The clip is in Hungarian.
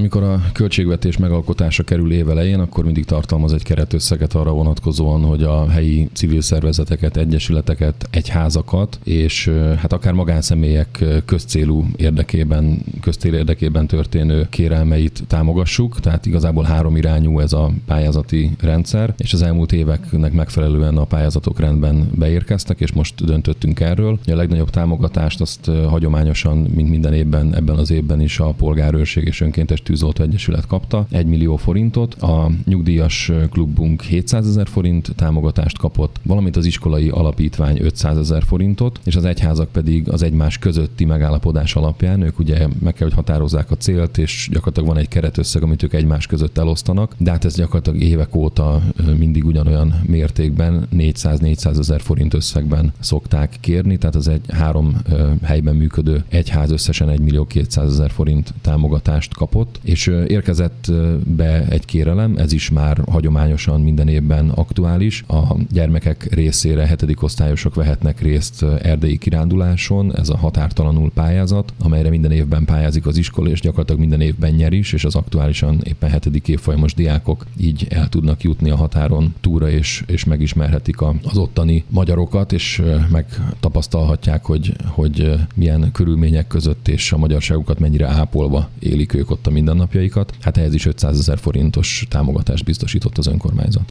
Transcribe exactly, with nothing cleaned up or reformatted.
amikor a költségvetés megalkotása kerül évelején, akkor mindig tartalmaz egy keretösszeget arra vonatkozóan, hogy a helyi civil szervezeteket, egyesületeket, egyházakat, és hát akár magánszemélyek közcélú érdekében, közcél érdekében történő kérelmeit támogassuk, tehát igazából három irányú ez a pályázati rendszer, és az elmúlt éveknek megfelelően a pályázatok rendben beérkeztek, és most döntöttünk erről. A legnagyobb támogatást azt hagyományosan, mint minden évben, ebben az évben is a Polgárőrség és Önkéntes Tűzoltó Egyesület kapta, egy millió forintot, a nyugdíjas klubunk hétszázezer forint támogatást kapott, valamint az iskolai alapítvány ötszázezer forintot, és az egyházak pedig az egymás közötti megállapodás alapján, ők ugye meg kell, hogy határozzák a célt, és gyakorlatilag van egy keretösszeg, amit ők egymás között elosztanak, de hát ez gyakorlatilag évek óta mindig ugyanolyan mértékben, négyszáz-négyszázezer forint összegben szokták kérni, tehát az egy három helyben működő egyház összesen egy millió kétszázezer forint támogatást kapott, és érkezett be egy kérelem, ez is már hagyományosan minden évben aktuális. A gyermekek részére hetedik osztályosok vehetnek részt erdei kiránduláson, ez a határtalanul pályázat, amelyre minden évben pályázik az iskola, és gyakorlatilag minden évben nyer is, és az aktuálisan éppen hetedik évfolyamos diákok így el tudnak jutni a határon túra, és, és megismerhetik a, az ottani magyarokat, és megtapasztalhatják, hogy, hogy milyen körülmények között és a magyarságukat mennyire ápolva élik ők ott a mindennapjaikat. Hát ehhez is ötszázezer forintos támogatást biztosított az önkormányzat.